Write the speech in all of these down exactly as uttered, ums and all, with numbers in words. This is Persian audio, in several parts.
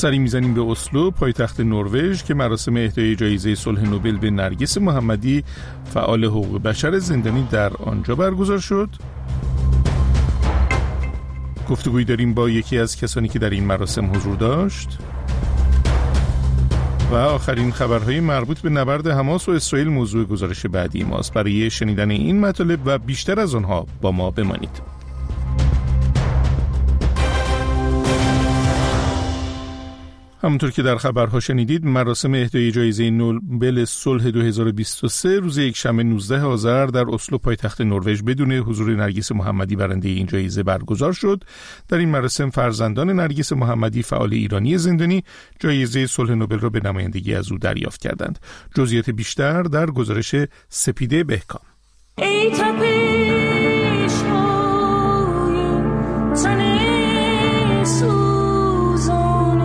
سری میزنیم به اسلو، پایتخت نروژ، که مراسم اهدای جایزه صلح نوبل به نرگس محمدی، فعال حقوق بشر زندانی، در آنجا برگزار شد. گفتگویی داریم با یکی از کسانی که در این مراسم حضور داشت. و آخرین خبرهای مربوط به نبرد حماس و اسرائیل موضوع گزارش بعدی ماست. برای شنیدن این مطالب و بیشتر از آنها با ما بمانید. همونطور که در خبرها شنیدید، مراسم اهدای جایزه نوبل صلح دو هزار و بیست و سه روز یکشنبه نوزدهم آذر در اسلو، پایتخت نروژ، بدون حضور نرگس محمدی برنده این جایزه برگزار شد. در این مراسم فرزندان نرگس محمدی، فعال ایرانی زندانی، جایزه صلح نوبل را به نمایندگی از او دریافت کردند. جزئیات بیشتر در گزارش سپیده بهکام. ای تپش های تن سوزان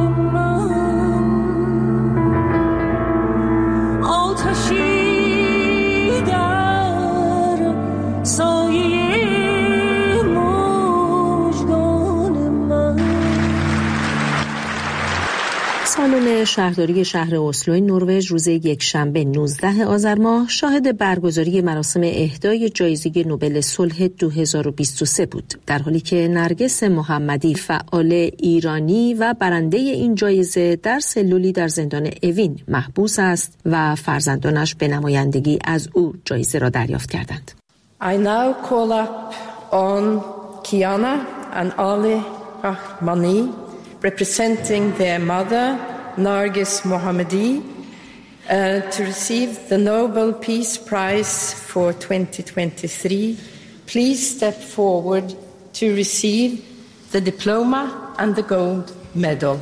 سالن شهرداری شهر اسلو نروژ روز یکشنبه نوزدهم آذر ماه شاهد برگزاری مراسم اهدای جایزه نوبل صلح دو هزار و بیست و سه بود، در حالی که نرگس محمدی، فعال ایرانی و برنده این جایزه، در سلولی در زندان اوین محبوس است و فرزندانش به نمایندگی از او جایزه را دریافت کردند. I now call up on Kiana and Ali Rahmani, representing their mother, Nargis Mohammadi, uh, to receive the Nobel Peace Prize for twenty twenty-three. Please step forward to receive the diploma and the gold medal.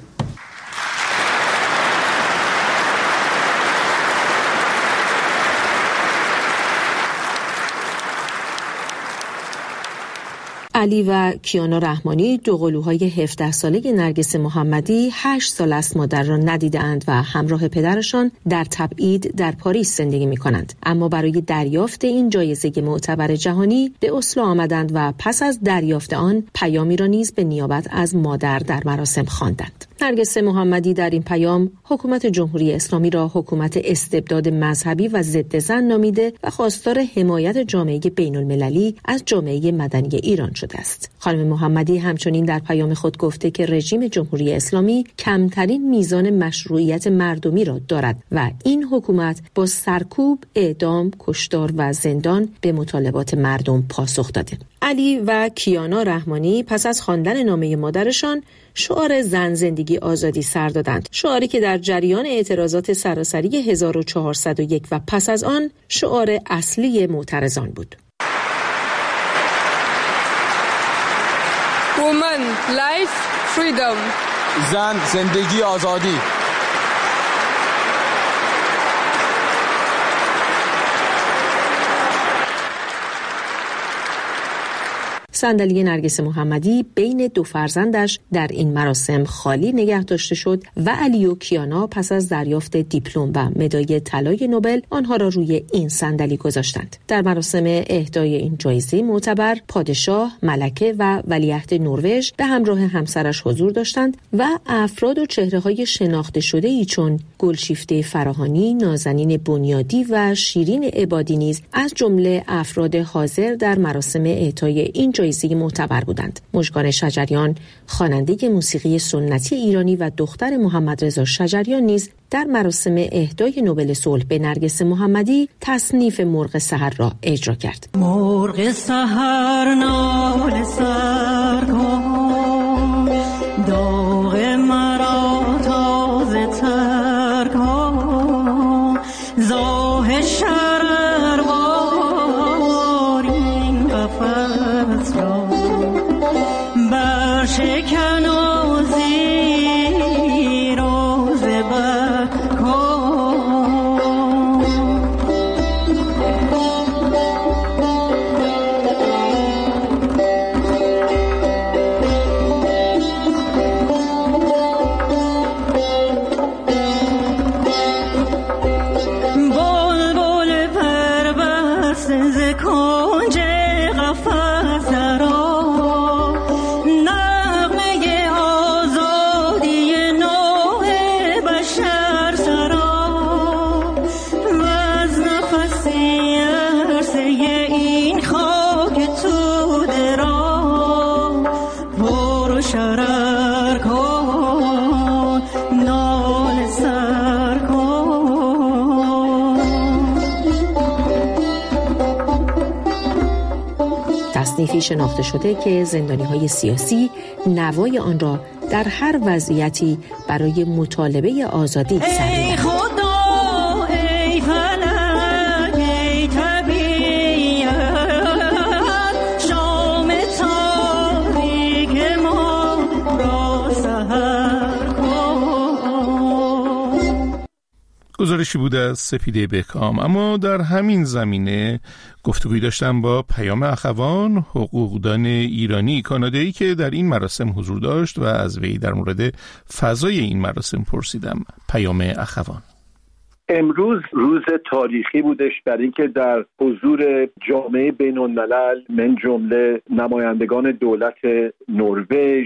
علی و کیانا رحمانی، دو قلوهای هفده ساله نرگس محمدی، هشت سال است مادر را ندیدند و همراه پدرشان در تبعید در پاریس زندگی می کنند. اما برای دریافت این جایزه معتبر جهانی به اسلو آمدند و پس از دریافت آن پیامی را نیز به نیابت از مادر در مراسم خواندند. نرگس محمدی در این پیام حکومت جمهوری اسلامی را حکومت استبداد مذهبی و ضد زن نامیده و خواستار حمایت جامعه بین المللی از جامعه مدنی ایران شده است. خانم محمدی همچنین در پیام خود گفته که رژیم جمهوری اسلامی کمترین میزان مشروعیت مردمی را دارد و این حکومت با سرکوب، اعدام، کشتار و زندان به مطالبات مردم پاسخ داده. علی و کیانا رحمانی پس از خواندن نامه مادرشان شعار زن زندگی آزادی سر دادند، شعاری که در جریان اعتراضات سراسری هزار و چهارصد و یک و پس از آن شعار اصلی معترضان بود. Woman, life, freedom. زن زندگی آزادی. صندلی نرگس محمدی بین دو فرزندش در این مراسم خالی نگه داشته شد و علی و کیانا پس از دریافت دیپلم و مدال طلای نوبل آنها را روی این صندلی گذاشتند. در مراسم اهدای این جایزه معتبر، پادشاه، ملکه و ولیعهد نروژ به همراه همسرش حضور داشتند و افراد و چهره‌های شناخته شده‌ای چون گلشیفته فراهانی، نازنین بنیادی و شیرین عبادی نیز از جمله افراد حاضر در مراسم اهدای این جایزه معتبر بودند. مژگان شجریان، خواننده موسیقی سنتی ایرانی و دختر محمد رضا شجریان نیز در مراسم اهدای نوبل صلح به نرگس محمدی تصنیف مرغ سحر را اجرا کرد. مرغ سحر ناله سر کن، داغ مرا تازه تر کن، زاه شرر وارین قفس را برشکن و زیر و زبر کن. بلبل پربسته ز کنج قفس درآ، نغمه شرر کن نال سر کن. تصنیفی شناخته شده که زندانی‌های سیاسی نوای آن را در هر وضعیتی برای مطالبه آزادی سر گزارشی بود از سپیده بهکام. اما در همین زمینه گفتگوی داشتم با پیام اخوان، حقوقدان ایرانی کانادایی که در این مراسم حضور داشت و از وی در مورد فضای این مراسم پرسیدم. پیام اخوان: امروز روز تاریخی بودش برای اینکه در حضور جامعه بین‌الملل من جمله نمایندگان دولت نروژ،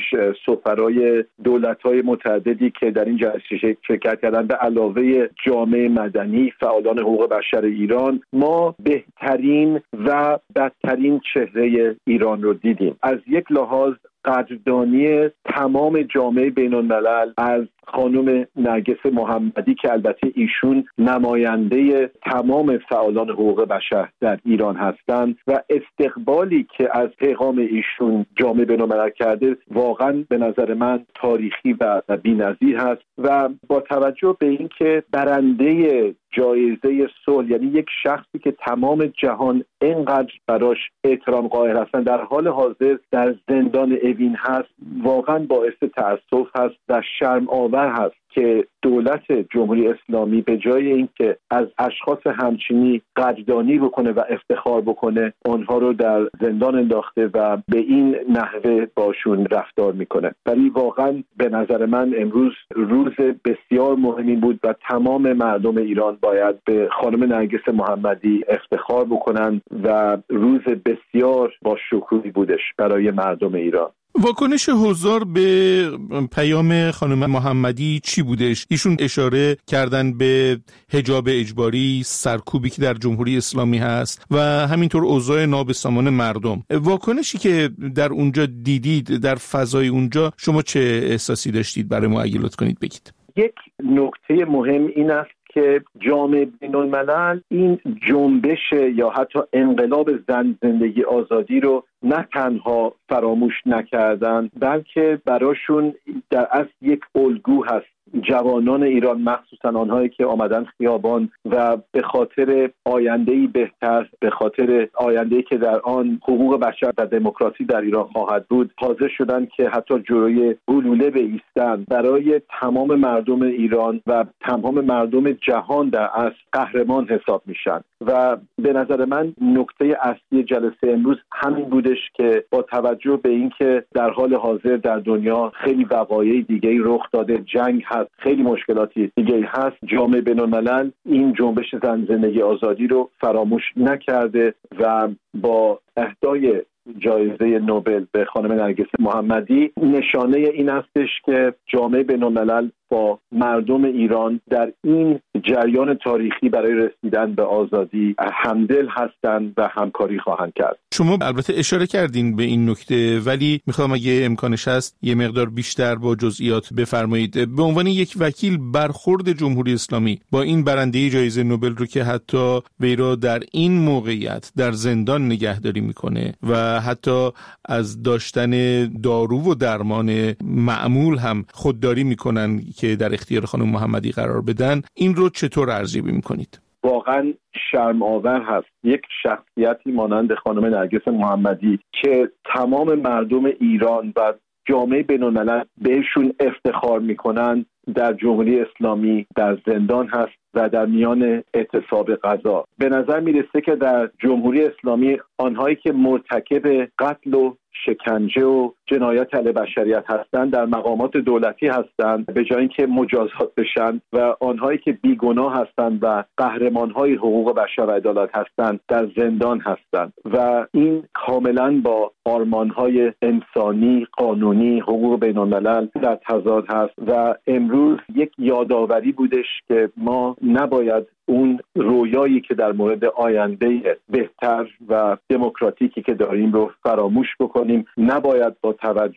سفرای دولت‌های متعددی که در این جلسه شرکت کردند، به علاوه جامعه مدنی، فعالان حقوق بشر ایران، ما بهترین و بدترین چهره ایران رو دیدیم. از یک لحاظ قدردانی تمام جامعه بین‌الملل از خانم نرگس محمدی که البته ایشون نماینده تمام فعالان حقوق بشر در ایران هستند و استقبالی که از پیغام ایشون جامعه بین‌الملل کرده واقعا به نظر من تاریخی و بی‌نظیر هست و با توجه به اینکه برنده جایزه صلح، یعنی یک شخصی که تمام جهان اینقدر براش احترام قائل هستن، در حال حاضر در زندان اوین هست، واقعا باعث تأسف هست و شرم آور هست که دولت جمهوری اسلامی به جای اینکه از اشخاص همچینی قدردانی بکنه و افتخار بکنه، آنها رو در زندان انداخته و به این نحوه باشون رفتار میکنه. ولی واقعا به نظر من امروز روز بسیار مهمی بود و تمام مردم ایران باید به خانم نرگس محمدی افتخار بکنن و روز بسیار با شکوهی بودش برای مردم ایران. واکنش حضار به پیام خانم محمدی چی بودش؟ ایشون اشاره کردن به حجاب اجباری، سرکوبی که در جمهوری اسلامی هست و همینطور اوضاع نابسامان مردم. واکنشی که در اونجا دیدید، در فضای اونجا، شما چه احساسی داشتید؟ برای ما اگه لطف کنید بگید. یک نکته مهم این است که جامعه بین‌الملل این جنبش یا حتی انقلاب زن زندگی آزادی رو نه تنها فراموش نکردن، بلکه براشون در اصل یک الگو هست. جوانان ایران، مخصوصا آنهایی که آمدن خیابان و به خاطر آینده‌ای بهتر، به خاطر آینده‌ای که در آن حقوق بشر و دموکراسی در ایران خواهد بود، حاضر شدن که حتی جلوی گلوله بایستند، برای تمام مردم ایران و تمام مردم جهان در اصل قهرمان حساب میشن. و به نظر من نکته اصلی جلسه امروز همین بودش که با توجه به اینکه در حال حاضر در دنیا خیلی وقایع دیگه‌ای رخ داده، جنگ هست، خیلی مشکلاتی دیگه‌ای هست، جامعه بین‌الملل این جنبش زن زندگی آزادی رو فراموش نکرده و با اهدای جایزه نوبل به خانم نرگس محمدی نشانه این استش که جامعه بین‌الملل با مردم ایران در این جریان تاریخی برای رسیدن به آزادی همدل هستند و همکاری خواهند کرد. شما البته اشاره کردین به این نکته، ولی میخوام اگه امکانش هست یه مقدار بیشتر با جزئیات بفرمایید. به عنوان یک وکیل، برخورد جمهوری اسلامی با این برنده جایزه نوبل رو که حتی وی را در این موقعیت در زندان نگهداری میکنه و حتی از داشتن دارو و درمان معمول هم خودداری میکنن که در اختیار خانم محمدی قرار بدن، این رو چطور ارزیابی میکنید؟ واقعا شرم آور هست یک شخصیتی مانند خانم نرگس محمدی که تمام مردم ایران و جامعه بین‌الملل بهشون افتخار میکنن، در جمهوری اسلامی در زندان هست و در میان اعتصاب قضا. به نظر میرسه که در جمهوری اسلامی آنهایی که مرتکب قتل و شکنجه و جنایت علیه بشریت هستند در مقامات دولتی هستند، به جای اینکه مجازات بشن، و آنهایی که بیگناه هستند و قهرمانهای حقوق بشر و عدالت هستند در زندان هستند و این کاملا با آرمانهای انسانی، قانونی، حقوق بین‌الملل در تضاد هست و امروز یک یادآوری بودش که ما نباید اون رویایی که در مورد آینده بهتر و دموکراتیکی که داریم رو فراموش بکنیم. نباید با توجه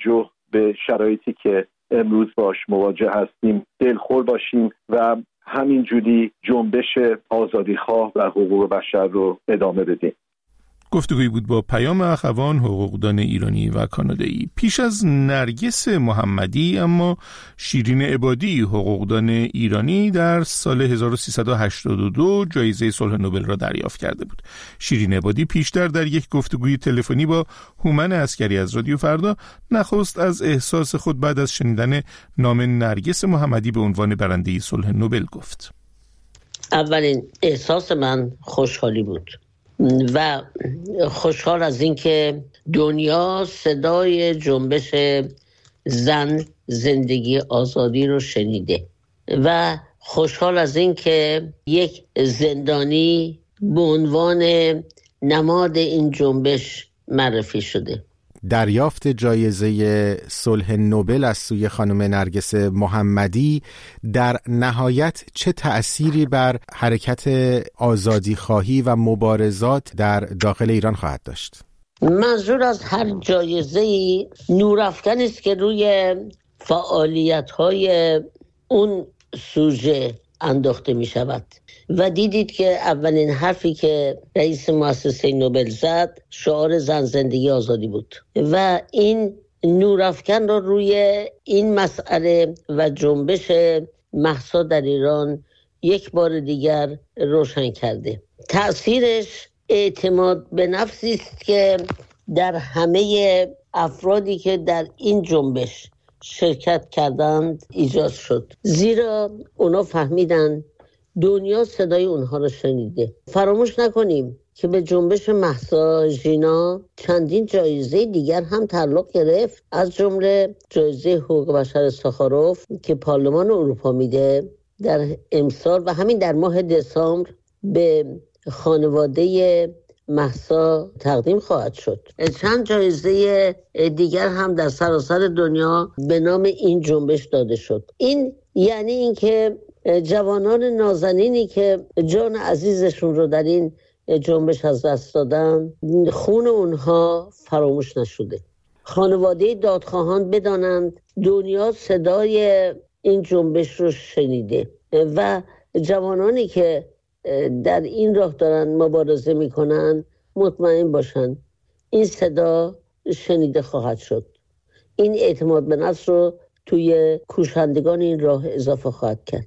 به شرایطی که امروز باش مواجه هستیم دلخور باشیم و همینجوری جنبش آزادیخواه و حقوق بشر رو ادامه بدیم. گفتگویی بود با پیام اخوان، حقوقدان ایرانی و کانادایی. پیش از نرگس محمدی اما شیرین عبادی، حقوقدان ایرانی، در سال هزار و سیصد و هشتاد و دو جایزه صلح نوبل را دریافت کرده بود. شیرین عبادی پیشتر در یک گفتگوی تلفنی با هومن عسکری از رادیو فردا نخست از احساس خود بعد از شنیدن نام نرگس محمدی به عنوان برنده صلح نوبل گفت. اولین احساس من خوشحالی بود و خوشحال از این که دنیا صدای جنبش زن زندگی آزادی رو شنیده و خوشحال از این که یک زندانی به عنوان نماد این جنبش معرفی شده. دریافت جایزه صلح نوبل از سوی خانم نرگس محمدی در نهایت چه تأثیری بر حرکت آزادیخواهی و مبارزات در داخل ایران خواهد داشت؟ منظور از هر جایزه‌ای نورافکنی است که روی فعالیت‌های اون سوژه انداخته می شود و دیدید که اولین حرفی که رئیس مؤسسه نوبل زد شعار زن زندگی آزادی بود و این نورافکن رو روی این مسئله و جنبش مهسا در ایران یک بار دیگر روشن کرده. تأثیرش اعتماد به نفسی است که در همه افرادی که در این جنبش شرکت کردند ایجاد شد، زیرا اونا فهمیدن دنیا صدای اونها رو شنیده. فراموش نکنیم که به جنبش مهسا ژینا چندین جایزه دیگر هم تعلق گرفت، از جمله جایزه حقوق بشر ساخاروف که پارلمان اروپا میده در امسال و همین در ماه دسامبر به خانواده مهسا تقدیم خواهد شد. چند جایزه دیگر هم در سراسر دنیا به نام این جنبش داده شد. این یعنی اینکه جوانان نازنینی که جان عزیزشون رو در این جنبش از دست دادن خون اونها فراموش نشده. خانواده دادخواهان بدانند دنیا صدای این جنبش رو شنیده و جوانانی که در این راه دارن مبارزه میکنن مطمئن باشن این صدا شنیده خواهد شد. این اعتماد به نفس رو توی کوشندگان این راه اضافه خواهد کرد.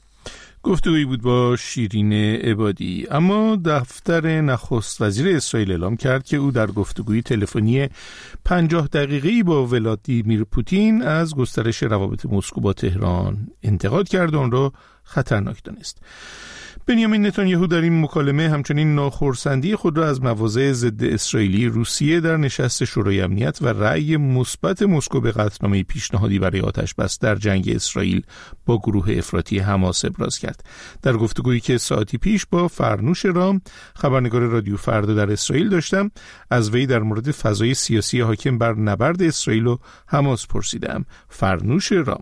گفتگویی بود با شیرین عبادی. اما دفتر نخست وزیر اسرائیل اعلام کرد که او در گفتگوی تلفنی پنجاه دقیقه‌ای با ولادیمیر پوتین از گسترش روابط مسکو با تهران انتقاد کرد و آن را خطرناک دانست. بنیامین نتانیاهو در این مکالمه همچنین ناخرسندی خود را از مواضع ضد اسرائیلی روسیه در نشست شورای امنیت و رأی مثبت مسکو به قطعنامه پیشنهادی برای آتش‌بس در جنگ اسرائیل با گروه افراطی حماس ابراز کرد. در گفتگویی که ساعتی پیش با فرنوش رام، خبرنگار رادیو فردا در اسرائیل داشتم، از وی در مورد فضای سیاسی حاکم بر نبرد اسرائیل و حماس پرسیدم. فرنوش رام: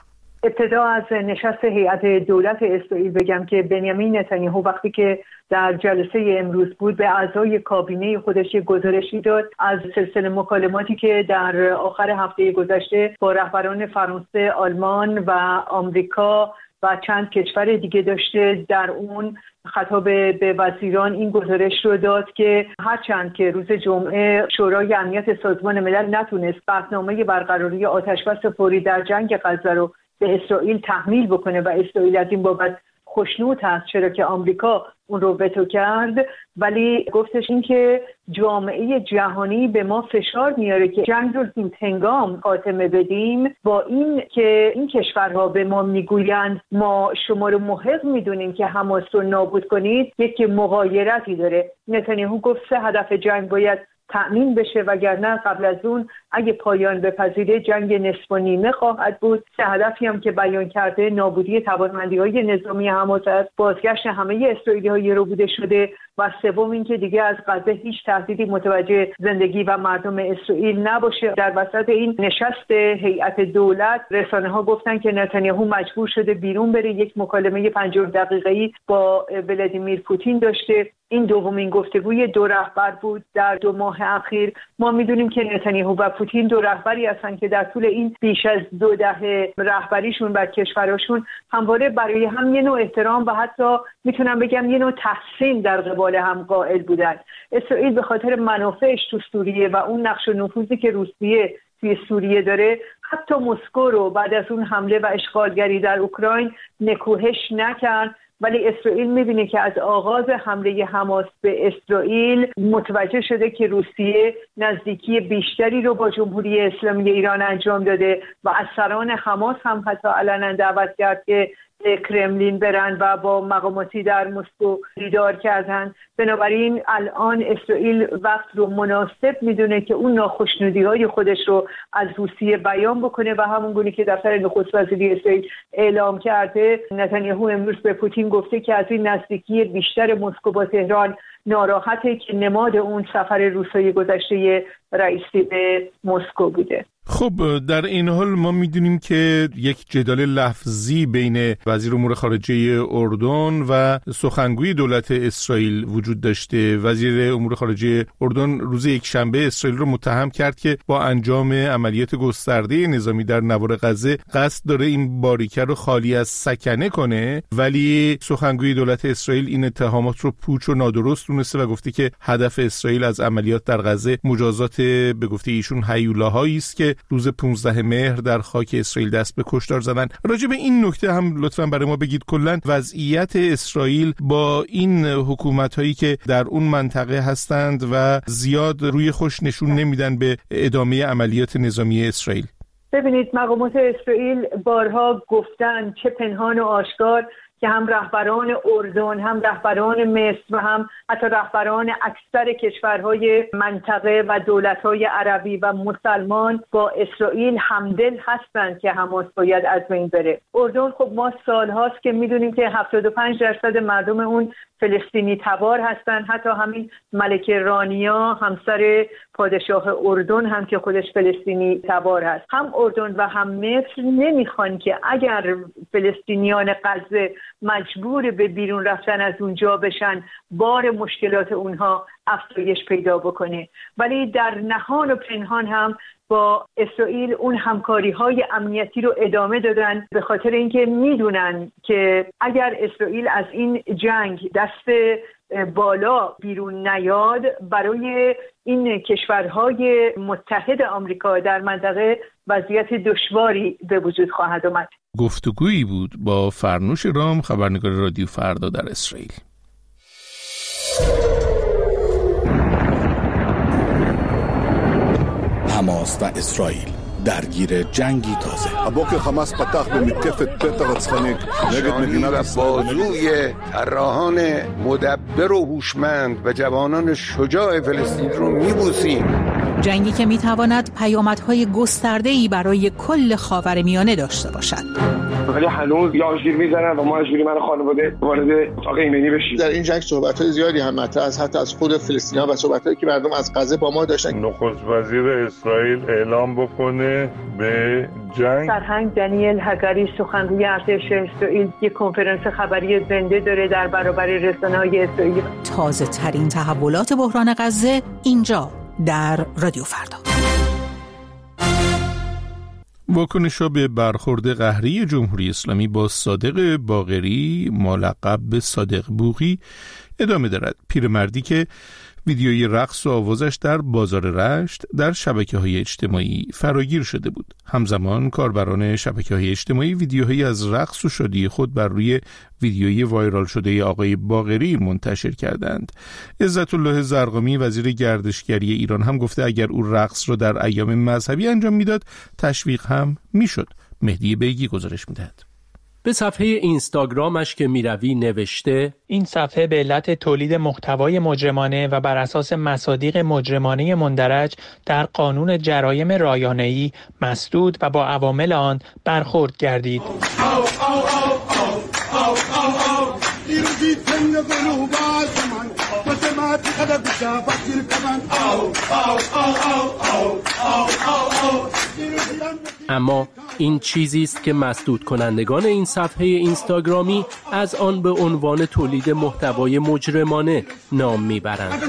ابتدا از نشست هیئت دولت اسرائیل بگم که بنیامین نتانیاهو وقتی که در جلسه امروز بود به اعضای کابینه خودش گزارشی داد از سلسله مکالماتی که در آخر هفته گذشته با رهبران فرانسه، آلمان و آمریکا و چند کشور دیگه داشته. در اون خطاب به وزیران این گزارش رو داد که هرچند که روز جمعه شورای امنیت سازمان ملل نتونست قطعنامه برقراری آتش‌بس فوری در جنگ غزه رو به اسرائیل تحمیل بکنه و اسرائیل از این بابت خوشنود هست چرا که آمریکا اون رو وتو کرد، ولی گفتش این که جامعه جهانی به ما فشار میاره که جنگ رو زود هنگام خاتمه بدیم، با این که این کشورها به ما میگویند ما شما رو محق میدونیم که حماس رو نابود کنید، یک مغایرتی داره. نتانیاهو گفت سه هدف جنگ باید تأمین بشه وگرنه قبل از اون اگه پایان بپذیره جنگ نصف و نیمه خواهد بود. سه هدفی هم که بیان کرده نابودی توانمندی‌های نظامی حماس است، بازگشت همه اسرائیلی‌های ربوده شده و سوم این که دیگه از غزه هیچ تهدیدی متوجه زندگی و مردم اسرائیل نباشه. در وسط این نشست هیئت دولت رسانه‌ها گفتن که نتانیاهو مجبور شده بیرون بره، یک مکالمه پنجاه دقیقه‌ای با ولادیمیر پوتین داشته این دومین گفتگوی دو رهبر بود در دو ماه اخیر. ما میدونیم که نتانیاهو و پوتین دو رهبری هستن که در طول این بیش از دو دهه رهبریشون بر کشورشون همواره برای هم یه نوع احترام و حتی میتونم بگم یه نوع تحسین در قبال هم قائل بودن. اسرائیل به خاطر منافعش تو سوریه و اون نقش و نفوذی که روسیه توی سوریه داره حتی مسکو رو بعد از اون حمله و اشغالگری در اوکراین نکوهش نکرد، ولی اسرائیل می‌بینه که از آغاز حمله حماس به اسرائیل متوجه شده که روسیه نزدیکی بیشتری رو با جمهوری اسلامی ایران انجام داده و از سران حماس هم حتی علنا دعوت کرد که کرملین برن و با مقاماتی در مسکو دیدار کردن. بنابراین الان اسرائیل وقت رو مناسب میدونه که اون ناخشنودی‌های خودش رو از روسیه بیان بکنه و همون گونه که دفتر نخست وزیری اسرائیل اعلام کرده، نتانیاهو امروز به پوتین گفته که از این نزدیکی بیشتر مسکو با تهران ناراحته که نماد اون سفر روسیه گذشته رئیسی به مسکو بوده. خب در این حال ما میدونیم که یک جدال لفظی بین وزیر امور خارجه اردن و سخنگوی دولت اسرائیل وجود داشته. وزیر امور خارجه اردن روز یکشنبه اسرائیل رو متهم کرد که با انجام عملیات گسترده نظامی در نوار غزه قصد داره این باریکه رو خالی از سکنه کنه، ولی سخنگوی دولت اسرائیل این اتهامات رو پوچ و نادرست دونسته و گفته که هدف اسرائیل از عملیات در غزه مجازات به گفته ایشون هیولاهایی است که روز پانزده مهر در خاک اسرائیل دست به کشتار زدن. راجع به این نکته هم لطفاً برای ما بگید کلاً وضعیت اسرائیل با این حکومت‌هایی که در اون منطقه هستند و زیاد روی خوش نشون نمیدن به ادامه عملیات نظامی اسرائیل. ببینید مقامات اسرائیل بارها گفتن چه پنهان و آشکار که هم رهبران اردن، هم رهبران مصر و هم حتی رهبران اکثر کشورهای منطقه و دولت‌های عربی و مسلمان با اسرائیل همدل هستند که حماس باید از بین بره. اردن خب ما سالهاست که میدونیم که هفتاد و پنج درصد مردم اون فلسطینی تبار هستند. حتی همین ملکه رانیا همسر پادشاه اردن هم که خودش فلسطینی تبار هست. هم اردن و هم مصر نمیخوان که اگر فلسطینیان غزه مجبور به بیرون رفتن از اونجا بشن بار مشکلات اونها افزایش پیدا بکنه، ولی در نهان و پنهان هم با اسرائیل اون همکاری‌های امنیتی رو ادامه دادن به خاطر اینکه میدونن که اگر اسرائیل از این جنگ دست بالا بیرون نیاد برای این کشورهای متحد آمریکا در منطقه وضعیت دشواری به وجود خواهد آمد. گفتگویی بود با فرنوش رام، خبرنگار رادیو فردا در اسرائیل. حماس و اسرائیل درگیر جنگی تازه. הבוקר חמאס פתח במתקפת פתע רצחנית נגד מדינת ישראל. بازوی طراحان مدبر و هوشمند و جوانان شجاع فلسطین رو میبوسیم. جنگی که میتواند پیامدهای گسترده‌ای برای کل خاورمیانه داشته باشد. ولی هنوز یا آژیر میزنن و ما اجبوری من خانواده وارد اتاق ایمنی بشیم. در این جنگ صحبت‌های زیادی هم مطرح از حتی از خود فلسطینی‌ها و صحبت‌هایی که مردم از غزه با ما داشتن. نخست وزیر اسرائیل اعلام بکنه به جنگ. سرهنگ دانیل هگاری سخنگوی ارتش اسرائیل یک کنفرانس خبری زنده داره در برابر رسانه‌های اسرائیل. تازه ترین تحولات بحران غزه اینجا در رادیو فردا. واکنش‌ها به برخورد قهری جمهوری اسلامی با صادق باقری ملقب به صادق بوقی ادامه دارد. پیرمردی که ویدیوی رقص و آوازش در بازار رشت در شبکه‌های اجتماعی فراگیر شده بود. همزمان کاربران شبکه‌های اجتماعی ویدیوهایی از رقص و شادی خود بر روی ویدیوی وایرال شده آقای باقری منتشر کردند. عزت الله زرقامی وزیر گردشگری ایران هم گفته اگر او رقص را در ایام مذهبی انجام میداد تشویق هم میشد. مهدی بیگی گزارش میدهد. به صفحه اینستاگرامش که میروی نوشته این صفحه به علت تولید محتوای مجرمانه و بر اساس مصادیق مجرمانه مندرج در قانون جرایم رایانه‌ای مسدود و با عوامل آن برخورد گردید. اما این چیزی است که مسدود کنندگان این صفحه اینستاگرامی از آن به عنوان تولید محتوای مجرمانه نام میبرند.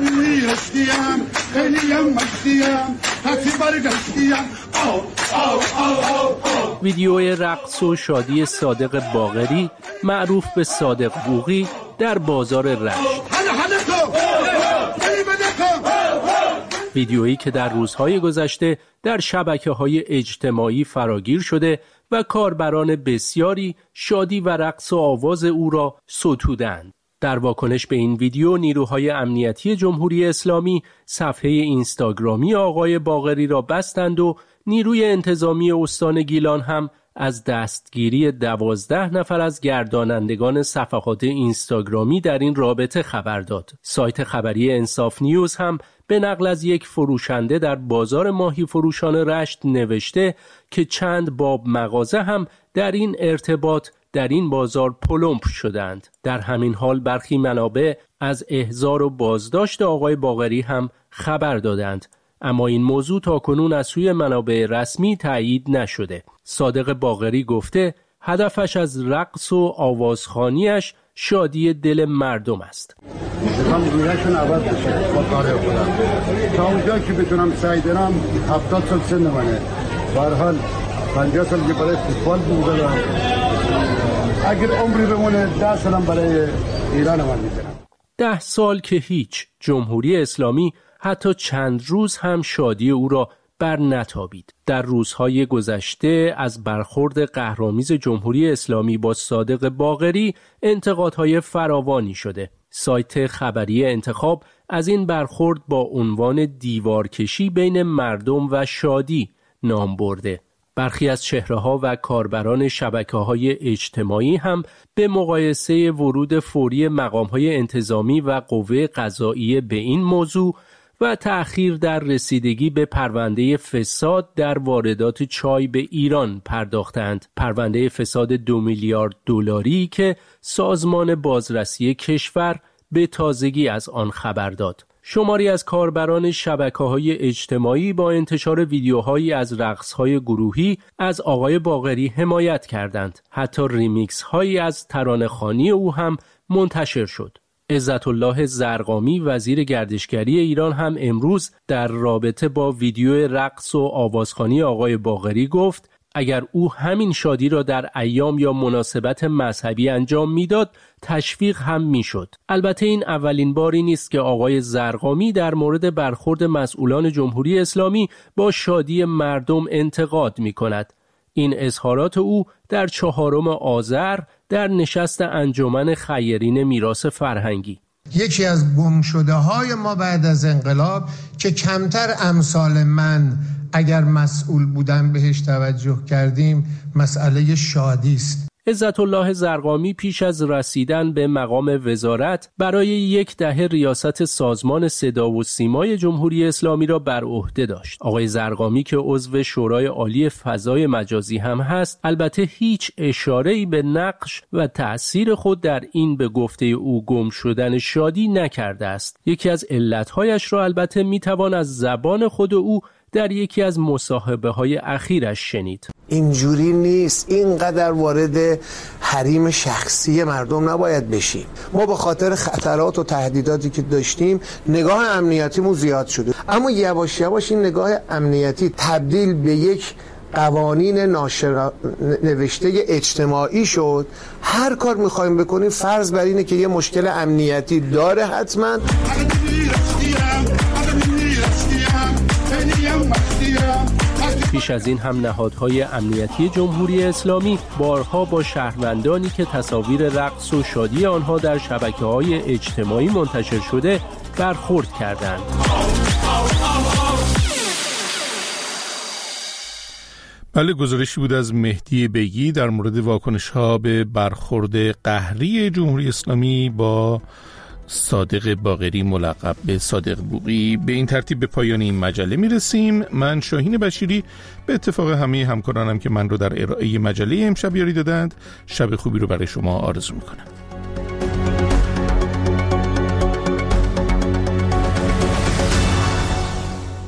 ویدیوی رقص و شادی صادق باقری معروف به صادق بوقی در بازار رشت، ویدیویی که در روزهای گذشته در شبکه‌های اجتماعی فراگیر شده و کاربران بسیاری شادی و رقص و آواز او را ستودند. در واکنش به این ویدیو نیروهای امنیتی جمهوری اسلامی صفحه اینستاگرامی آقای باقری را بستند و نیروی انتظامی استان گیلان هم از دستگیری دوازده نفر از گردانندگان صفحات اینستاگرامی در این رابطه خبر داد. سایت خبری انصاف نیوز هم به نقل از یک فروشنده در بازار ماهی فروشان رشت نوشته که چند باب مغازه هم در این ارتباط در این بازار پلمپ شدند. در همین حال برخی منابع از احضار و بازداشت آقای باقری هم خبر دادند، اما این موضوع تاکنون از سوی منابع رسمی تایید نشده. صادق باقری گفته هدفش از رقص و آوازخوانیش شادی دل مردم است. میخوام رویشون عوض بشه با کار خودم. تا اونجا که بتونم سعی دارم هفتاد سال سن منه. به هر حال پنجاه سال که برای فوتبال بودم. اگر عمری بمونه ده سالم برای ایران من میذارم. ده سال که هیچ، جمهوری اسلامی حتی چند روز هم شادی او را بر نتابید. در روزهای گذشته از برخورد قهرآمیز جمهوری اسلامی با صادق باقری انتقادهای فراوانی شده. سایت خبری انتخاب از این برخورد با عنوان دیوارکشی بین مردم و شادی نام برده. برخی از چهره‌ها و کاربران شبکه‌های اجتماعی هم به مقایسه ورود فوری مقام‌های انتظامی و قوه قضاییه به این موضوع و تأخیر در رسیدگی به پرونده فساد در واردات چای به ایران پرداختند. پرونده فساد دو میلیارد دلاری که سازمان بازرسی کشور به تازگی از آن خبر داد. شماری از کاربران شبکه‌های اجتماعی با انتشار ویدیوهایی از رقص‌های گروهی از آقای باقری حمایت کردند. حتی ریمیکس‌هایی از ترانه‌خوانی او هم منتشر شد. عزت الله زرقامی وزیر گردشگری ایران هم امروز در رابطه با ویدیو رقص و آوازخوانی آقای باقری گفت اگر او همین شادی را در ایام یا مناسبت مذهبی انجام میداد تشویق هم میشد. البته این اولین باری نیست که آقای زرقامی در مورد برخورد مسئولان جمهوری اسلامی با شادی مردم انتقاد می کند. این اظهارات او در چهارم آذر در نشست انجمن خیرین میراث فرهنگی. یکی از گمشده های ما بعد از انقلاب که کمتر امثال من اگر مسئول بودن بهش توجه کردیم مسئله شادی است. عزت الله زرقامی پیش از رسیدن به مقام وزارت برای یک دهه ریاست سازمان صدا و سیمای جمهوری اسلامی را بر عهده داشت. آقای زرقامی که عضو شورای عالی فضای مجازی هم هست، البته هیچ اشاره‌ای به نقش و تأثیر خود در این به گفته او گم شدن شادی نکرده است. یکی از علتهایش را البته میتوان از زبان خود او در یکی از مصاحبه‌های اخیرش شنید. اینجوری نیست، اینقدر وارد حریم شخصی مردم نباید بشیم. ما به خاطر خطرات و تهدیداتی که داشتیم نگاه امنیتیمون زیاد شده، اما یواش یواش این نگاه امنیتی تبدیل به یک قوانین ناشر نوشته اجتماعی شد. هر کار میخوایم بکنیم فرض بر اینه که یه مشکل امنیتی داره حتما. پیش از این هم نهادهای امنیتی جمهوری اسلامی بارها با شهروندانی که تصاویر رقص و شادی آنها در شبکه‌های اجتماعی منتشر شده برخورد کردند. بله، گزارشی بود از مهدی بگی در مورد واکنش‌ها به برخورد قهری جمهوری اسلامی با صادق باقری ملقب به صادق بوقی. به این ترتیب به پایان این مجله میرسیم. من شاهین بشیری به اتفاق همه همکارانم که من رو در ارائه مجله امشب یاری دادند شب خوبی رو برای شما آرزو میکنم.